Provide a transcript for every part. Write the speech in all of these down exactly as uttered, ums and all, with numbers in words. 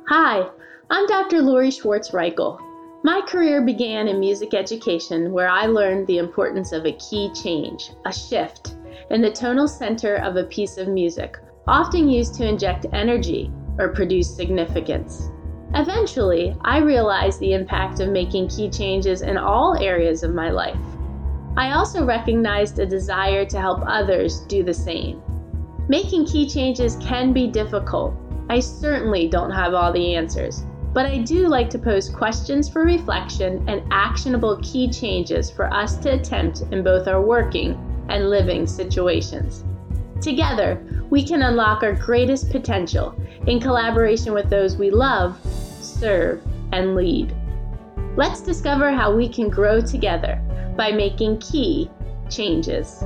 Hi, I'm Doctor Lori Schwartz-Reichel. My career began in music education, where I learned the importance of a key change, a shift, in the tonal center of a piece of music, often used to inject energy or produce significance. Eventually, I realized the impact of making key changes in all areas of my life. I also recognized a desire to help others do the same. Making key changes can be difficult. I certainly don't have all the answers, but I do like to pose questions for reflection and actionable key changes for us to attempt in both our working and living situations. Together, we can unlock our greatest potential in collaboration with those we love, serve, and lead. Let's discover how we can grow together by making key changes.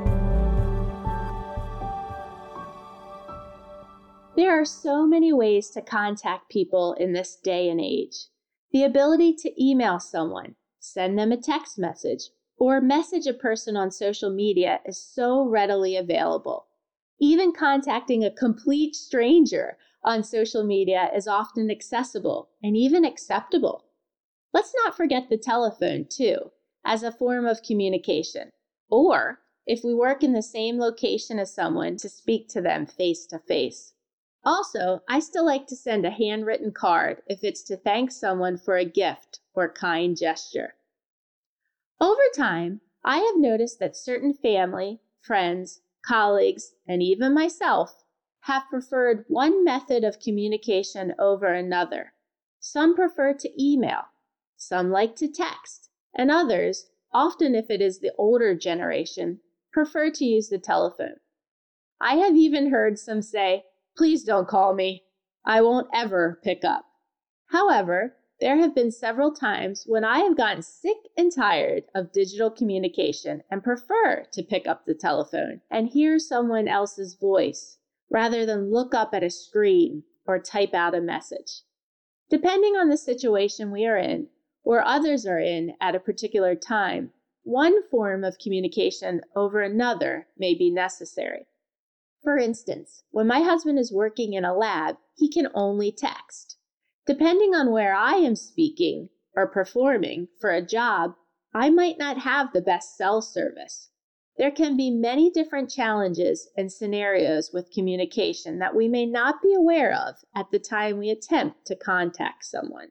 There are so many ways to contact people in this day and age. The ability to email someone, send them a text message, or message a person on social media is so readily available. Even contacting a complete stranger on social media is often accessible and even acceptable. Let's not forget the telephone, too, as a form of communication, or if we work in the same location as someone, to speak to them face to face. Also, I still like to send a handwritten card if it's to thank someone for a gift or kind gesture. Over time, I have noticed that certain family, friends, colleagues, and even myself have preferred one method of communication over another. Some prefer to email, some like to text, and others, often if it is the older generation, prefer to use the telephone. I have even heard some say, "Please don't call me. I won't ever pick up." However, there have been several times when I have gotten sick and tired of digital communication and prefer to pick up the telephone and hear someone else's voice rather than look up at a screen or type out a message. Depending on the situation we are in or others are in at a particular time, one form of communication over another may be necessary. For instance, when my husband is working in a lab, he can only text. Depending on where I am speaking or performing for a job, I might not have the best cell service. There can be many different challenges and scenarios with communication that we may not be aware of at the time we attempt to contact someone.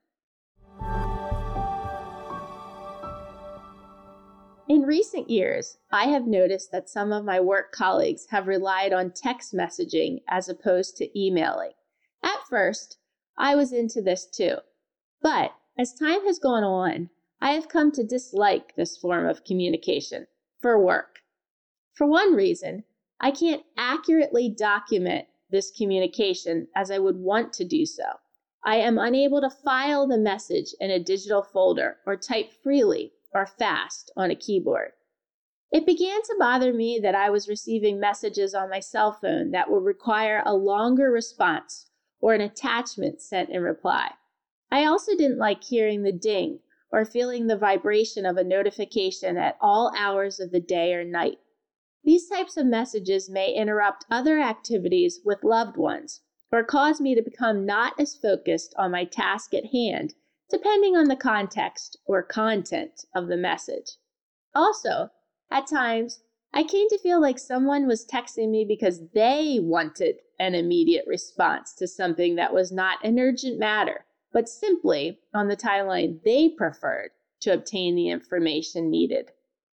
In recent years, I have noticed that some of my work colleagues have relied on text messaging as opposed to emailing. At first, I was into this too, but as time has gone on, I have come to dislike this form of communication for work. For one reason, I can't accurately document this communication as I would want to do so. I am unable to file the message in a digital folder or type freely or fast on a keyboard. It began to bother me that I was receiving messages on my cell phone that would require a longer response or an attachment sent in reply. I also didn't like hearing the ding or feeling the vibration of a notification at all hours of the day or night. These types of messages may interrupt other activities with loved ones or cause me to become not as focused on my task at hand, depending on the context or content of the message. Also, at times, I came to feel like someone was texting me because they wanted an immediate response to something that was not an urgent matter, but simply on the timeline they preferred to obtain the information needed.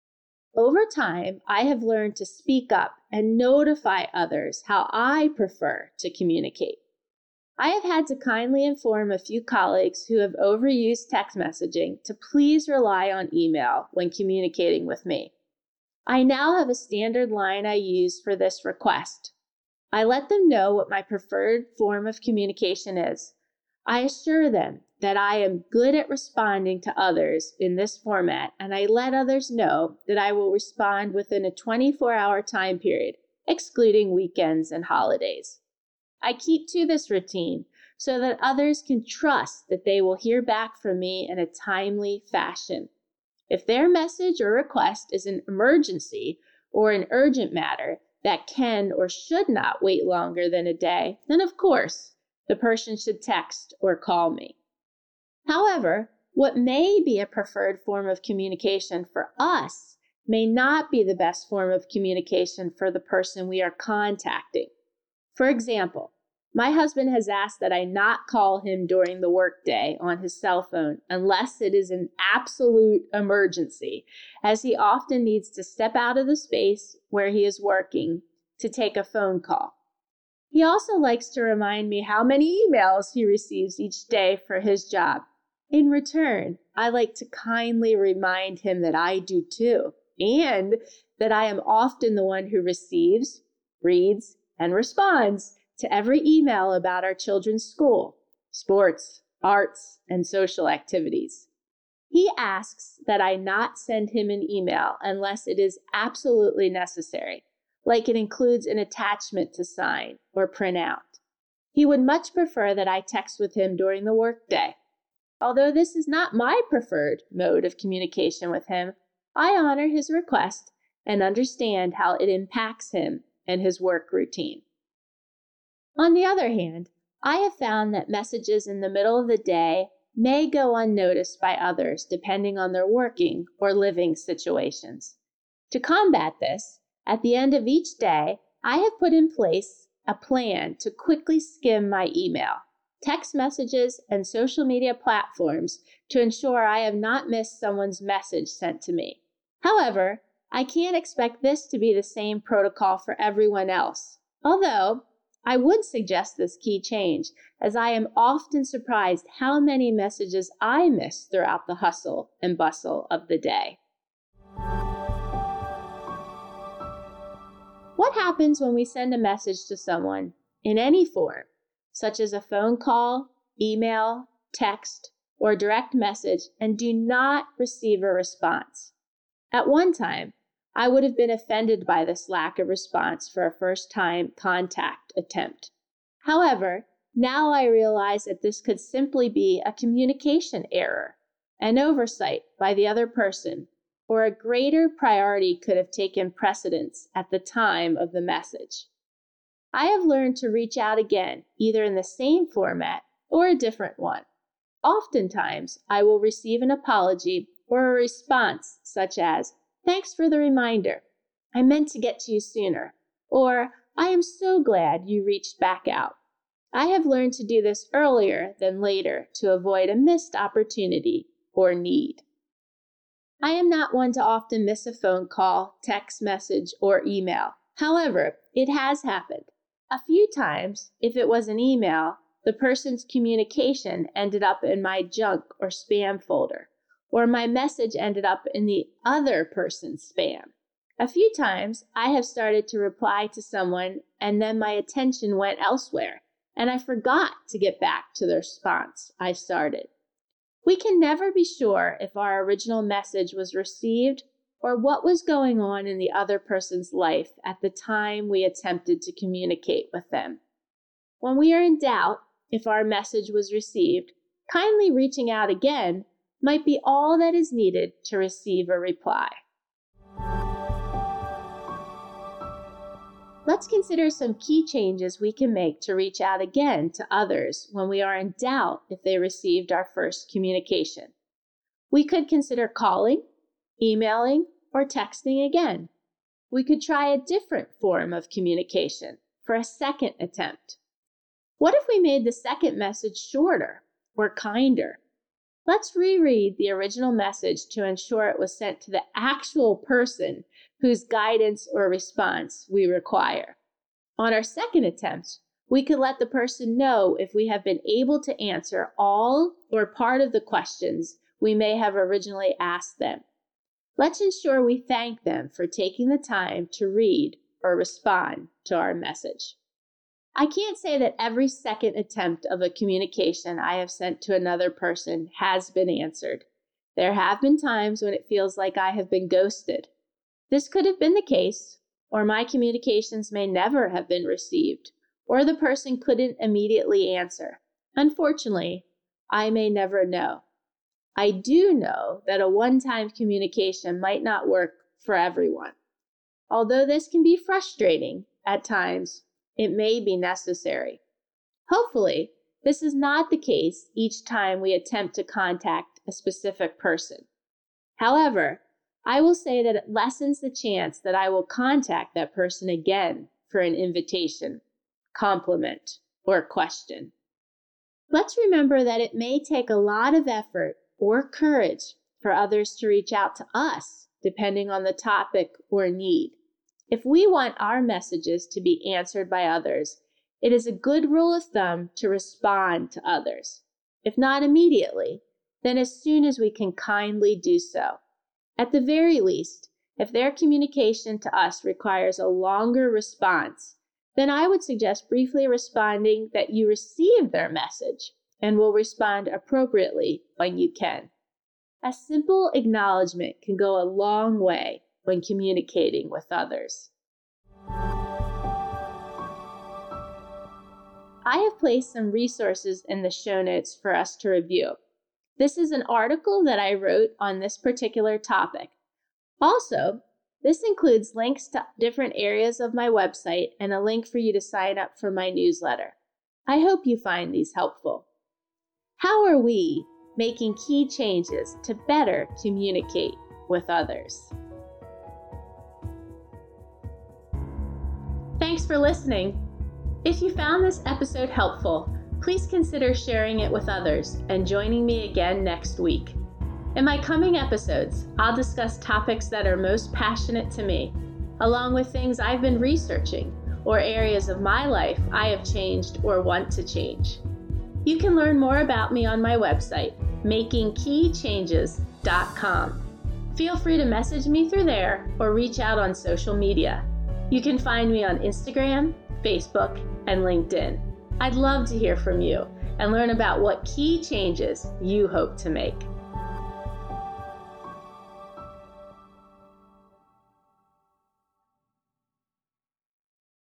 Over time, I have learned to speak up and notify others how I prefer to communicate. I have had to kindly inform a few colleagues who have overused text messaging to please rely on email when communicating with me. I now have a standard line I use for this request. I let them know what my preferred form of communication is. I assure them that I am good at responding to others in this format, and I let others know that I will respond within a twenty-four hour time period, excluding weekends and holidays. I keep to this routine so that others can trust that they will hear back from me in a timely fashion. If their message or request is an emergency or an urgent matter that can or should not wait longer than a day, then of course, The person should text or call me. However, what may be a preferred form of communication for us may not be the best form of communication for the person we are contacting. For example, my husband has asked that I not call him during the workday on his cell phone unless it is an absolute emergency, as he often needs to step out of the space where he is working to take a phone call. He also likes to remind me how many emails he receives each day for his job. In return, I like to kindly remind him that I do too, and that I am often the one who receives, reads, and responds to every email about our children's school, sports, arts, and social activities. He asks that I not send him an email unless it is absolutely necessary, like it includes an attachment to sign or print out. He would much prefer that I text with him during the workday. Although this is not my preferred mode of communication with him, I honor his request and understand how it impacts him and his work routine. On the other hand, I have found that messages in the middle of the day may go unnoticed by others depending on their working or living situations. To combat this, at the end of each day, I have put in place a plan to quickly skim my email, text messages, and social media platforms to ensure I have not missed someone's message sent to me. However, I can't expect this to be the same protocol for everyone else, although I would suggest this key change, as I am often surprised how many messages I miss throughout the hustle and bustle of the day. What happens when we send a message to someone in any form, such as a phone call, email, text, or direct message, and do not receive a response? At one time, I would have been offended by this lack of response for a first-time contact attempt. However, now I realize that this could simply be a communication error, an oversight by the other person, or a greater priority could have taken precedence at the time of the message. I have learned to reach out again, either in the same format or a different one. Oftentimes, I will receive an apology or a response such as, "Thanks for the reminder. I meant to get to you sooner," or "I am so glad you reached back out." I have learned to do this earlier than later to avoid a missed opportunity or need. I am not one to often miss a phone call, text message, or email. However, it has happened. A few times, if it was an email, the person's communication ended up in my junk or spam folder, or my message ended up in the other person's spam. A few times, I have started to reply to someone and then my attention went elsewhere, and I forgot to get back to the response I started. We can never be sure if our original message was received or what was going on in the other person's life at the time we attempted to communicate with them. When we are in doubt if our message was received, kindly reaching out again might be all that is needed to receive a reply. Let's consider some key changes we can make to reach out again to others when we are in doubt if they received our first communication. We could consider calling, emailing, or texting again. We could try a different form of communication for a second attempt. What if we made the second message shorter or kinder? Let's reread the original message to ensure it was sent to the actual person whose guidance or response we require. On our second attempt, we could let the person know if we have been able to answer all or part of the questions we may have originally asked them. Let's ensure we thank them for taking the time to read or respond to our message. I can't say that every second attempt of a communication I have sent to another person has been answered. There have been times when it feels like I have been ghosted. This could have been the case, or my communications may never have been received, or the person couldn't immediately answer. Unfortunately, I may never know. I do know that a one-time communication might not work for everyone. Although this can be frustrating at times, it may be necessary. Hopefully, this is not the case each time we attempt to contact a specific person. However, I will say that it lessens the chance that I will contact that person again for an invitation, compliment, or question. Let's remember that it may take a lot of effort or courage for others to reach out to us, depending on the topic or need. If we want our messages to be answered by others, it is a good rule of thumb to respond to others. If not immediately, then as soon as we can kindly do so. At the very least, if their communication to us requires a longer response, then I would suggest briefly responding that you received their message and will respond appropriately when you can. A simple acknowledgement can go a long way when communicating with others. I have placed some resources in the show notes for us to review. This is an article that I wrote on this particular topic. Also, this includes links to different areas of my website and a link for you to sign up for my newsletter. I hope you find these helpful. How are we making key changes to better communicate with others? Thanks for listening. If you found this episode helpful, please consider sharing it with others and joining me again next week. In my coming episodes, I'll discuss topics that are most passionate to me, along with things I've been researching or areas of my life I have changed or want to change. You can learn more about me on my website, making key changes dot com. Feel free to message me through there or reach out on social media. You can find me on Instagram, Facebook, and LinkedIn. I'd love to hear from you and learn about what key changes you hope to make.